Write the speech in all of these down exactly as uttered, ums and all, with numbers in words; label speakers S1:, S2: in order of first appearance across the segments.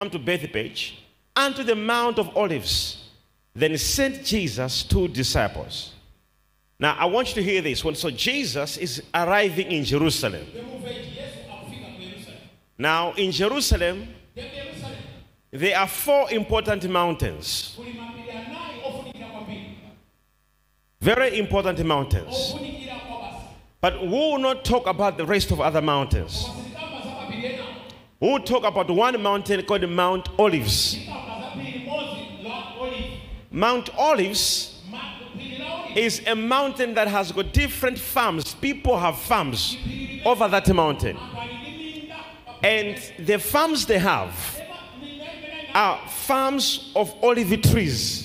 S1: come to Bethpage and to the Mount of Olives. Then he sent Jesus two disciples. Now I want you to hear this one. So Jesus is arriving in Jerusalem. Now in Jerusalem, there are four important mountains. Very important mountains. But we will not talk about the rest of other mountains. We will talk about one mountain called Mount Olives. Mount Olives is a mountain that has got different farms. People have farms over that mountain. And the farms they have are farms of olive trees.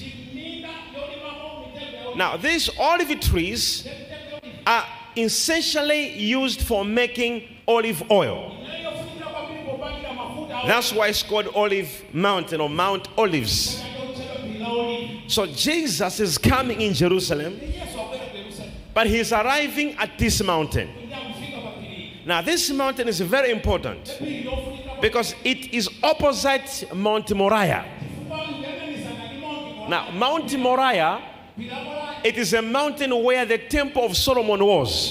S1: Now, these olive trees are essentially used for making olive oil. That's why it's called Olive Mountain or Mount Olives. So Jesus is coming in Jerusalem, but he's arriving at this mountain. Now, this mountain is very important because it is opposite Mount Moriah. Now, Mount Moriah, it is a mountain where the Temple of Solomon was.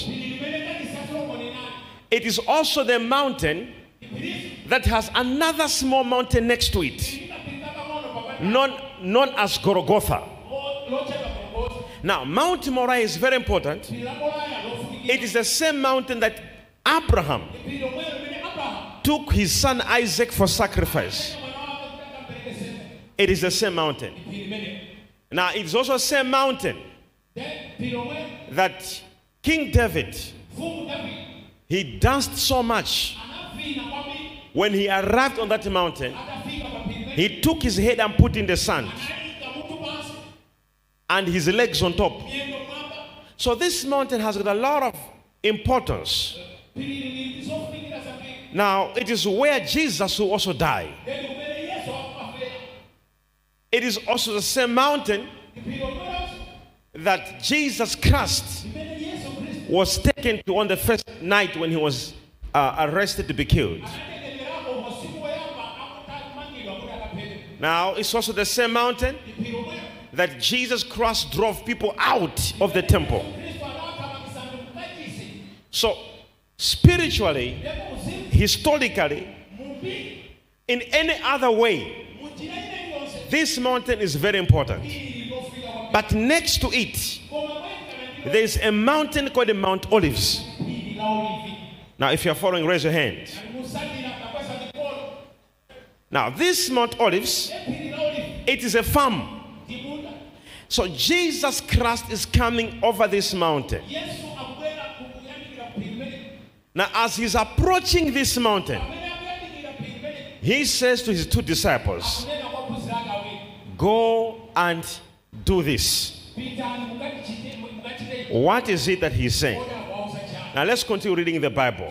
S1: It is also the mountain that has another small mountain next to it, known, known as Golgotha. Now, Mount Moriah is very important. It is the same mountain that Abraham took his son Isaac for sacrifice. It is the same mountain. Now, it's also the same mountain that King David, he danced so much. When he arrived on that mountain, he took his head and put in the sand and his legs on top. So this mountain has got a lot of importance. Now, it is where Jesus will also die. It is also the same mountain that Jesus Christ was taken to on the first night when he was uh, arrested to be killed. Now, it's also the same mountain that Jesus Christ drove people out of the temple. So, spiritually, historically, in any other way, this mountain is very important. But next to it, there is a mountain called the Mount Olives. Now, if you're following, raise your hand. Now, this Mount Olives, it is a farm. So Jesus Christ is coming over this mountain. Now, as he's approaching this mountain, he says to his two disciples, go and do this. What is it that he's saying? Now, let's continue reading the Bible.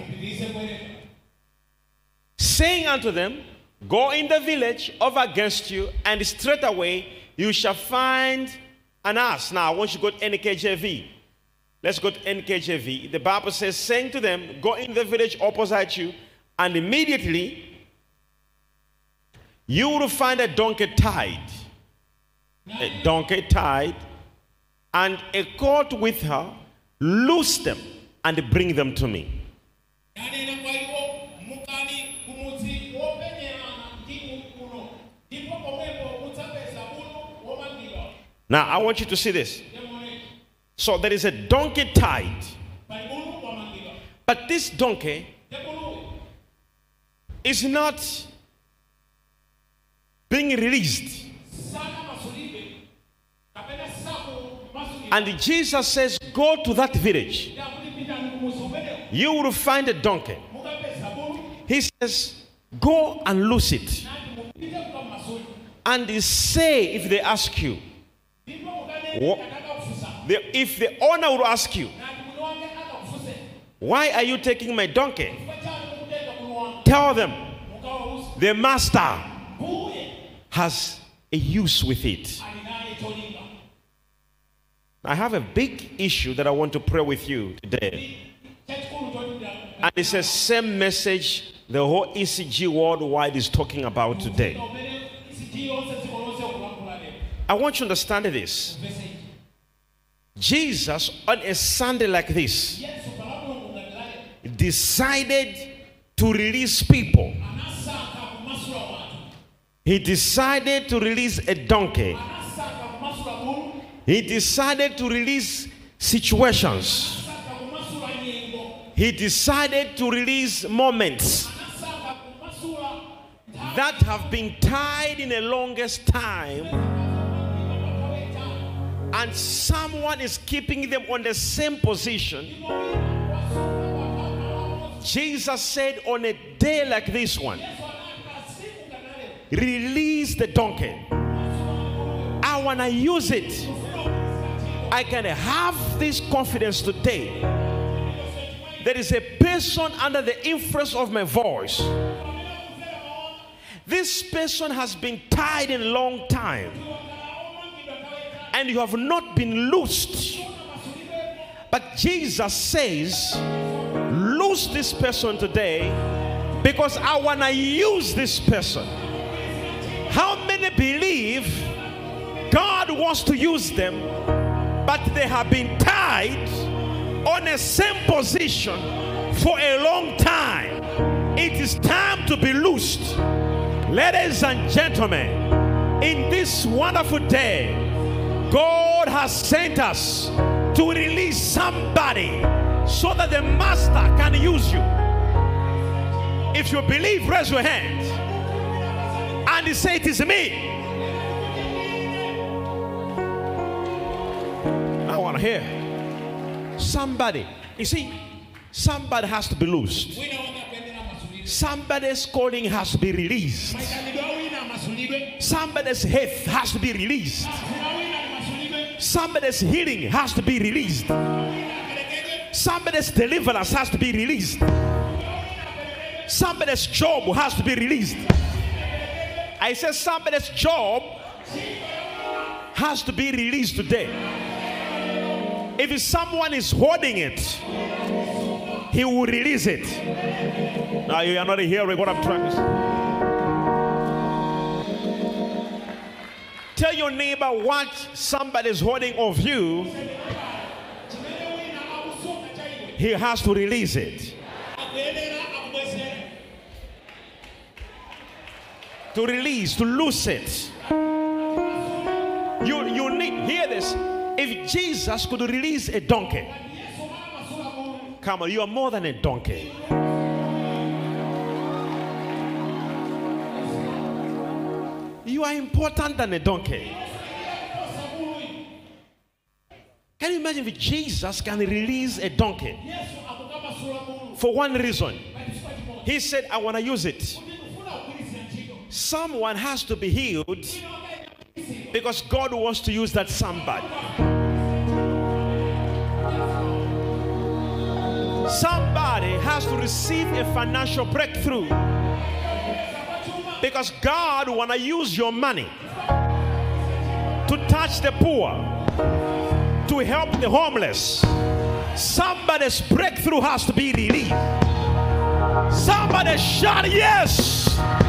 S1: Saying unto them, go in the village over against you, and straightway you shall find an ass. Now, I want you to go to N K J V. Let's go to N K J V. The Bible says, saying to them, go in the village opposite you, and immediately you will find a donkey tied. A donkey tied, and a colt with her. Loose them and bring them to me. Now, I want you to see this. So, there is a donkey tied. But this donkey is not being released. And Jesus says, go to that village. You will find a donkey. He says, go and loose it. And say, if they ask you, if the owner will ask you, why are you taking my donkey? Tell them, the master has a use with it. I have a big issue that I want to pray with you today. And it's the same message the whole E C G worldwide is talking about today. I want you to understand this. Jesus, on a Sunday like this, decided to release people. He decided to release a donkey. He decided to release situations. He decided to release moments that have been tied in the longest time, and someone is keeping them on the same position. Jesus said, on a day like this one, release the donkey. I want to use it. I can have this confidence today. There is a person under the influence of my voice. This person has been tied in a long time, and you have not been loosed. But Jesus says, loose this person today, because I want to use this person. How many believe God wants to use them, but they have been tied on the same position for a long time? It is time to be loosed. Ladies and gentlemen, in this wonderful day, God has sent us to release somebody so that the master can use you. If you believe, raise your hand and say, it is me. I want to hear somebody. You see, somebody has to be loosed. Somebody's calling has to be released. Somebody's health has to be released. Somebody's healing has to be released. Somebody's deliverance has to be released. Somebody's job has to be released. I said somebody's job has to be released today. If someone is holding it, he will release it. Now you are not hearing what I'm trying to say. Tell your neighbor what somebody is holding of you. He has to release it. To release, to loose it. You, you need, hear this. If Jesus could release a donkey, come on, you are more than a donkey. You are important than a donkey. Can you imagine if Jesus can release a donkey? For one reason. He said, I want to use it. Someone has to be healed because God wants to use that somebody. Somebody has to receive a financial breakthrough because God wants to use your money to touch the poor, to help the homeless. Somebody's breakthrough has to be released. Somebody shout yes.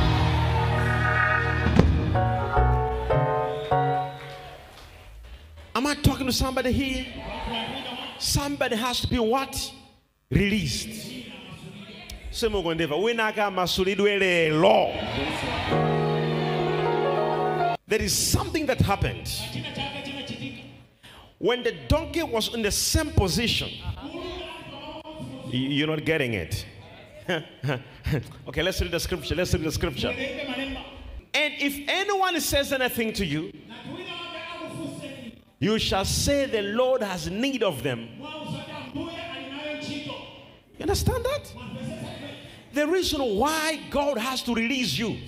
S1: Am I talking to somebody here? Somebody has to be what? Released. Law. There is something that happened. When the donkey was in the same position, you're not getting it. Okay, let's read the scripture. Let's read the scripture. And if anyone says anything to you, you shall say the Lord has need of them. You understand that? The reason why God has to release you,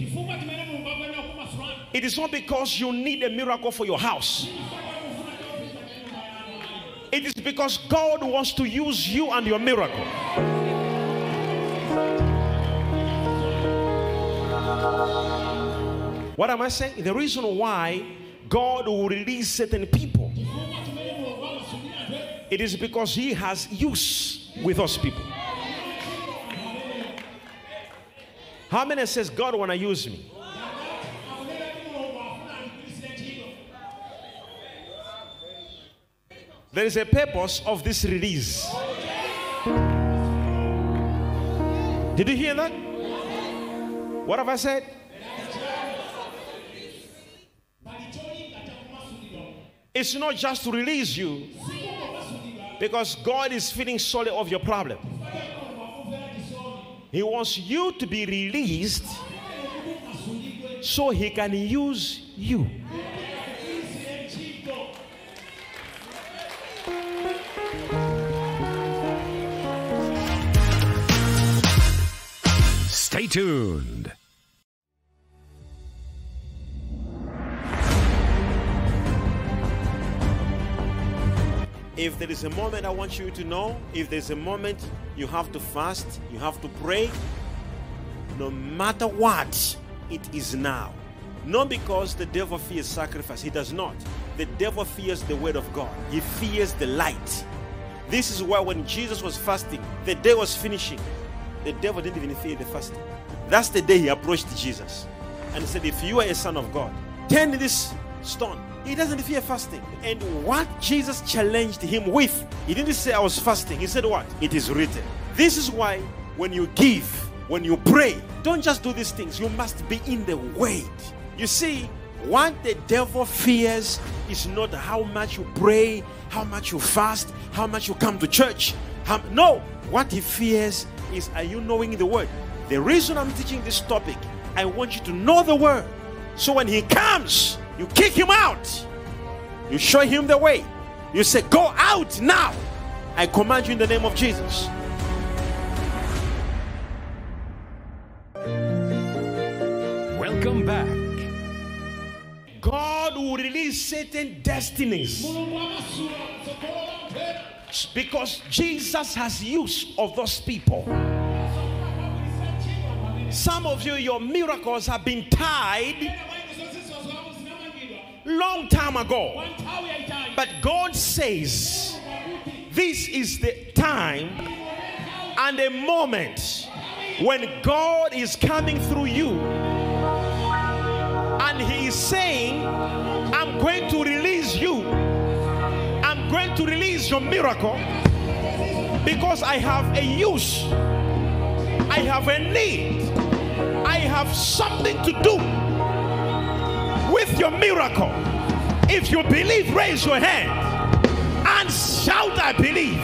S1: it is not because you need a miracle for your house. It is because God wants to use you and your miracle. What am I saying? The reason why God will release certain people, it is because He has use with us people. How many says God want to use me? There is a purpose of this release. Did you hear that? What have I said? It's not just to release you, because God is feeling sorry of your problem. He wants you to be released so he can use you.
S2: Stay tuned.
S1: If there is a moment I want you to know, if there's a moment you have to fast, you have to pray, no matter what, it is now. Not because the devil fears sacrifice. He does not. The devil fears the word of God. He fears the light. This is why when Jesus was fasting, the day was finishing. The devil didn't even fear the fasting. That's the day he approached Jesus and he said, if you are a son of God, turn this stone. He doesn't fear fasting. And what Jesus challenged him with, he didn't say I was fasting. He said what? It is written. This is why when you give, when you pray, don't just do these things. You must be in the word. You see, what the devil fears is not how much you pray, how much you fast, how much you come to church. How, no, what he fears is, are you knowing the word? The reason I'm teaching this topic, I want you to know the word. So when he comes, you kick him out. You show him the way. You say, go out now. I command you in the name of Jesus.
S2: Welcome back.
S1: God will release certain destinies because Jesus has use of those people. Some of you, your miracles have been tied long time ago. But God says this is the time and the moment when God is coming through you and he is saying, I'm going to release you. I'm going to release your miracle because I have a use. I have a need. I have something to do with your miracle. If you believe, raise your hand and shout, I believe.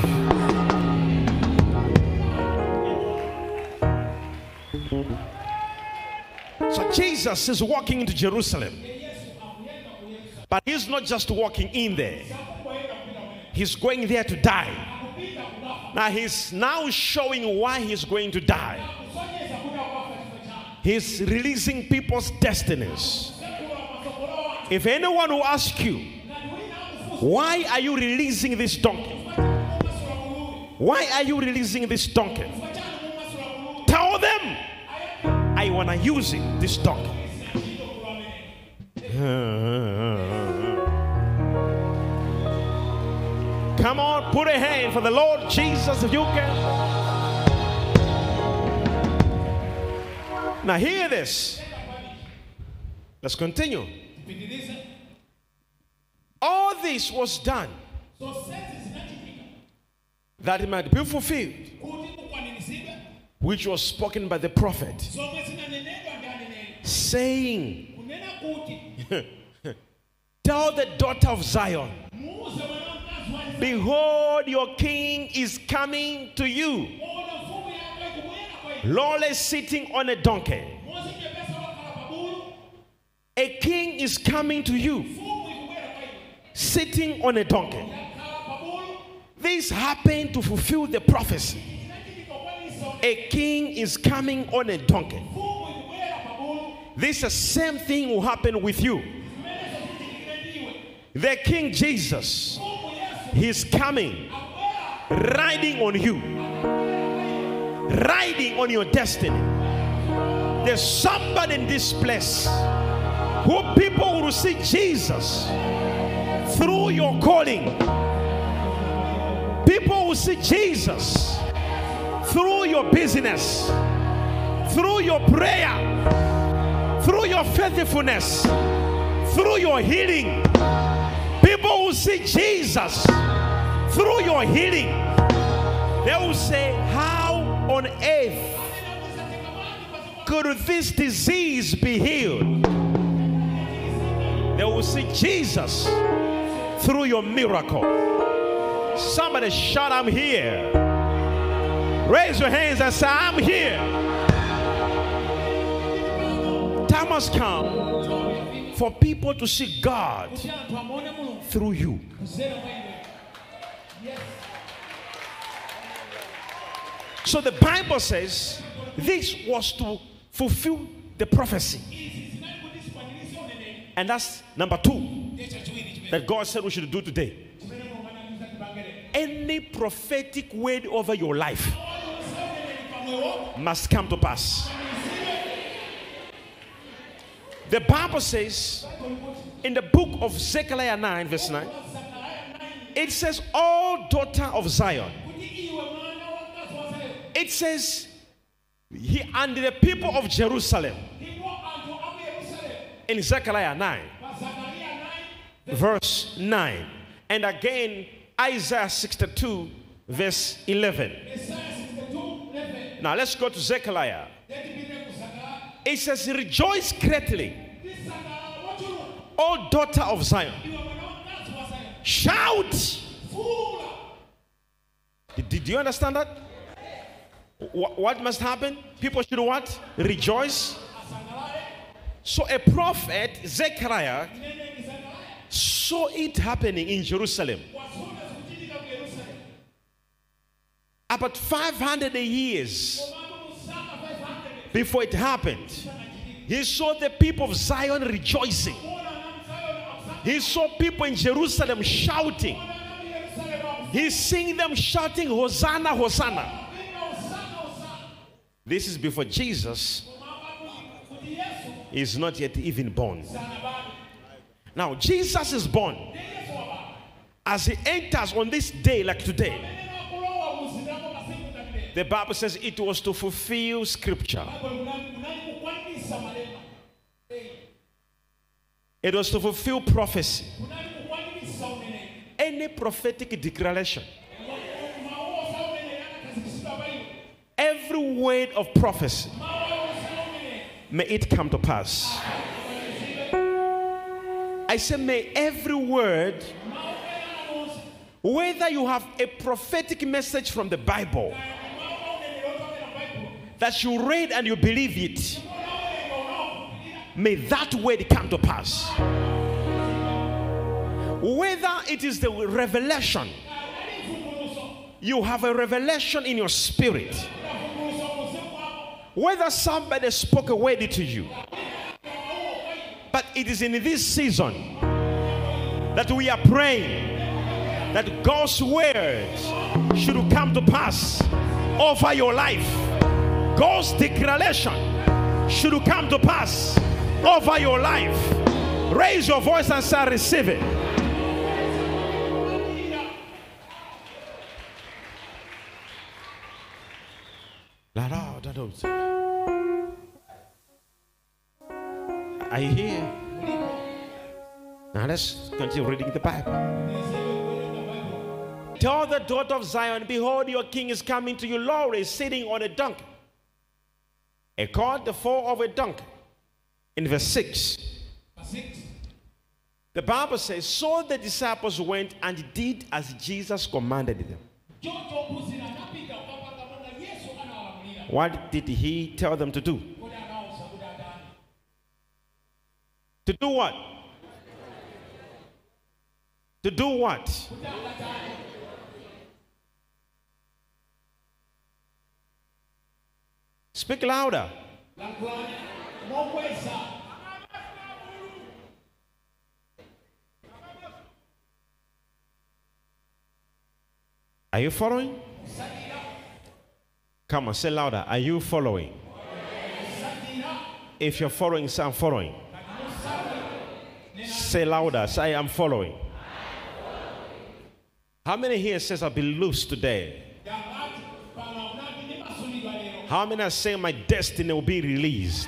S1: So Jesus is walking into Jerusalem, but he's not just walking in there. He's going there to die. Now he's now showing why he's going to die. He's releasing people's destinies. If anyone will ask you, why are you releasing this donkey? Why are you releasing this donkey? Tell them, I want to use it, this donkey. Come on, put a hand for the Lord Jesus if you can. Now hear this. Let's continue. All this was done that it might be fulfilled, which was spoken by the prophet, saying, tell the daughter of Zion, behold, your king is coming to you, lowly sitting on a donkey. A king is coming to you, sitting on a donkey. This happened to fulfill the prophecy. A king is coming on a donkey. This the same thing will happen with you. The King Jesus, he's coming, riding on you, riding on your destiny. There's somebody in this place who people will see Jesus through your calling. People will see Jesus through your business, through your prayer, through your faithfulness, through your healing, people will see Jesus through your healing. They will say, how on earth could this disease be healed? They will see Jesus through your miracle. Somebody shout, I'm here. Raise your hands and say, I'm here. Time has come for people to see God through you. So the Bible says this was to fulfill the prophecy. And that's number two that God said we should do today. Any prophetic word over your life must come to pass. The Bible says in the book of Zechariah nine verse nine, it says, all daughter of Zion. It says, he and the people of Jerusalem. In Zechariah nine verse nine, and again Isaiah sixty-two verse eleven. Now let's go to Zechariah. It says, rejoice greatly, O daughter of Zion. Shout. Did, did you understand that? What, what must happen? People should what? Rejoice. So a prophet, Zechariah, saw it happening in Jerusalem. About five hundred years before it happened, he saw the people of Zion rejoicing. He saw people in Jerusalem shouting. He's seeing them shouting, Hosanna, Hosanna. This is before Jesus is not yet even born. Now, Jesus is born. As he enters on this day like today, the Bible says it was to fulfill scripture. It was to fulfill prophecy. Any prophetic declaration, every word of prophecy, may it come to pass. I say, may every word, whether you have a prophetic message from the Bible that you read and you believe it, may that word come to pass. Whether it is the revelation, you have a revelation in your spirit. Whether somebody spoke a word to you, but it is in this season that we are praying that God's word should come to pass over your life. God's declaration should come to pass over your life. Raise your voice and say, receive it. Are you here? Now let's continue reading the Bible. Tell the daughter of Zion, behold, your king is coming to you, Lord is sitting on a donkey, a cart, the foal of a donkey. In verse six, the Bible says, so the disciples went and did as Jesus commanded them. What did he tell them to do? To do what? To do what? Speak louder. Are you following? Come on, say louder. Are you following? If you're following, say I'm following. Say louder. Say I'm following. How many here says I'll be loose today? How many are saying my destiny will be released?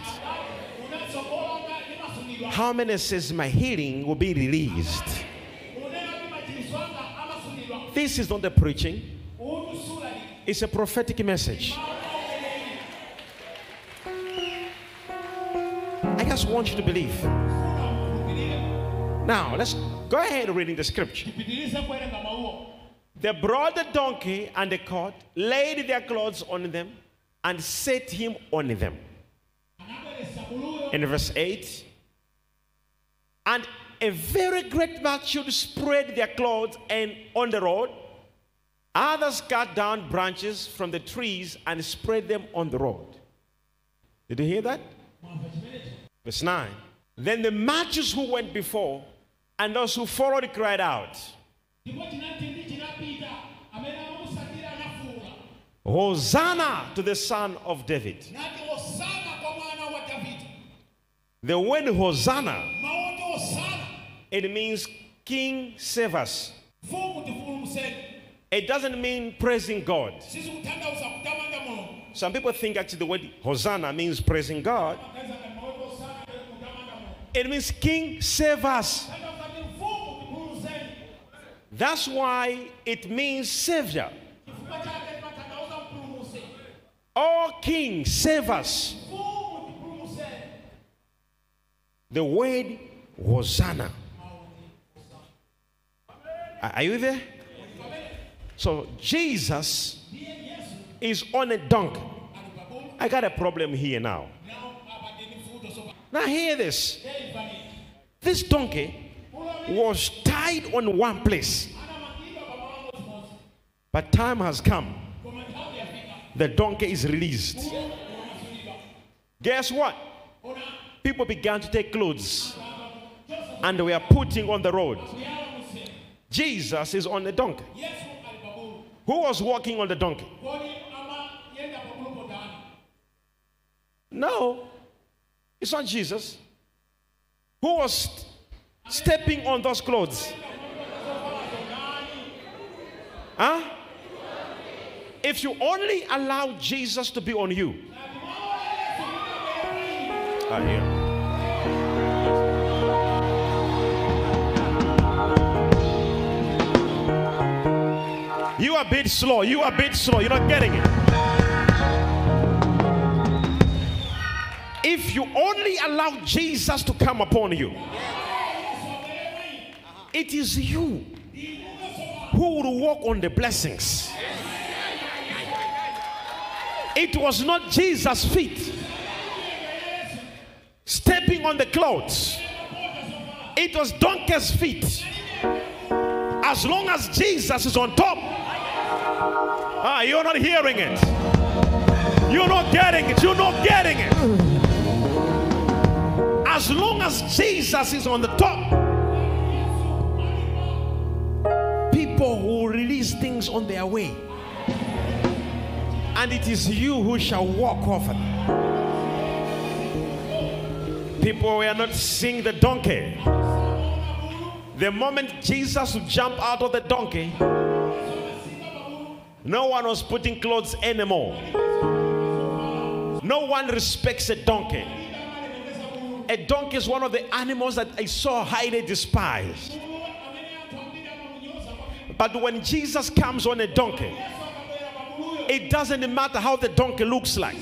S1: How many says my healing will be released? This is not the preaching. It's a prophetic message. I just want you to believe. Now, let's go ahead reading the scripture. They brought the donkey and the cart, laid their clothes on them, and set him on them. In verse eight, and a very great multitude spread their clothes and on the road. Others cut down branches from the trees and spread them on the road. Did you hear that? Verse nine. Then the multitudes who went before and those who followed cried out, Hosanna to the Son of David. The word Hosanna, it means King save us. It doesn't mean praising God. Some people think actually the word Hosanna means praising God. It means King save us. That's why it means Savior. Oh King, save us. The word Hosanna. Are you there? So Jesus is on a donkey. I got a problem here now. Now hear this. This donkey was tied on one place. But time has come. The donkey is released. Guess what? People began to take clothes and we are putting on the road. Jesus is on the donkey. Who was walking on the donkey? No, it's not Jesus. Who was st- stepping on those clothes? Huh? If you only allow Jesus to be on you. Ah, yeah. You are a bit slow. You are a bit slow. You're not getting it. If you only allow Jesus to come upon you, it is you who will walk on the blessings. It was not Jesus' feet stepping on the clouds. It was donkey's feet. As long as Jesus is on top. Ah, you're not hearing it. You're not getting it. You're not getting it. As long as Jesus is on the top, people will release things on their way. And it is you who shall walk over them. People were not seeing the donkey. The moment Jesus would jump out of the donkey, no one was putting clothes anymore. No one respects a donkey. A donkey is one of the animals that I saw highly despised. But when Jesus comes on a donkey, it doesn't matter how the donkey looks like.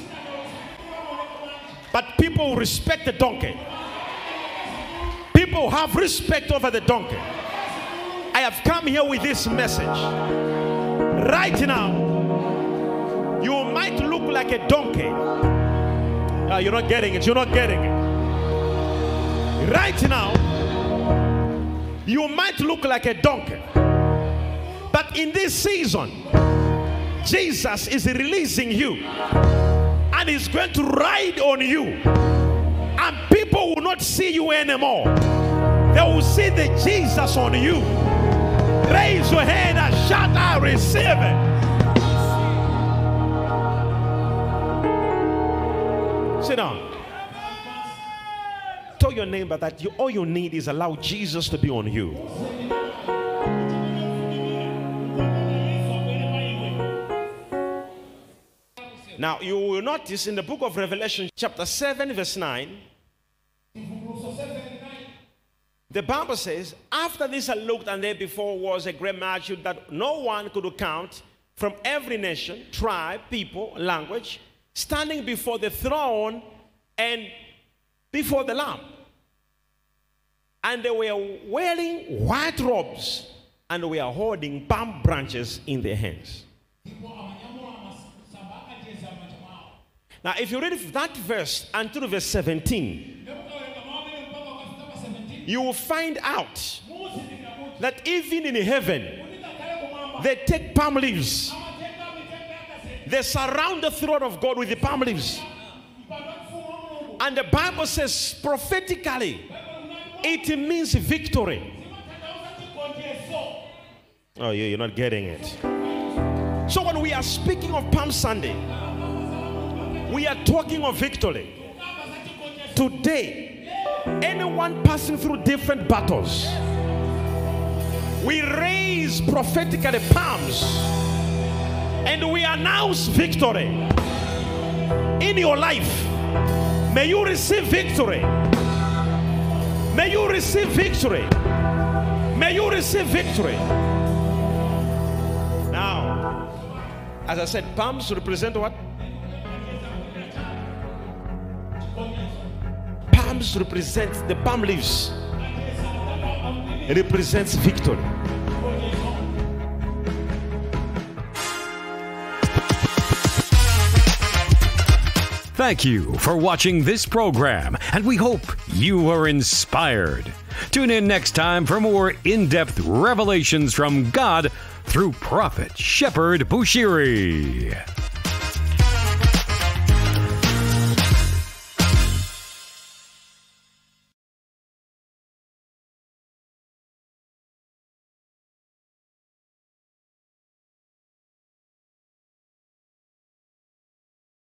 S1: But people respect the donkey. People have respect over the donkey. I have come here with this message. Right now, you might look like a donkey. Uh, you're not getting it. You're not getting it. Right now, you might look like a donkey. But in this season, Jesus is releasing you. And he's going to ride on you. And people will not see you anymore. They will see the Jesus on you. Raise your hand and shout, I receive it. Sit down. Tell your neighbor that you, all you need is allow Jesus to be on you. Now, you will notice in the book of Revelation, chapter seven, verse nine, the Bible says, after this I looked, and there before was a great multitude that no one could count, from every nation, tribe, people, language, standing before the throne and before the Lamb. And they were wearing white robes, and they were holding palm branches in their hands. Now, if you read that verse until verse seventeen, you will find out that even in heaven, they take palm leaves. They surround the throne of God with the palm leaves. And the Bible says prophetically, it means victory. Oh, you're not getting it. So when we are speaking of Palm Sunday, we are talking of victory. Today, anyone passing through different battles, we raise prophetically palms and we announce victory in your life. May you receive victory. May you receive victory. May you receive victory. Now, as I said, palms represent what? Palms represent the palm leaves. It represents victory.
S2: Thank you for watching this program, and we hope you are inspired. Tune in next time for more in-depth revelations from God through Prophet Shepherd Bushiri.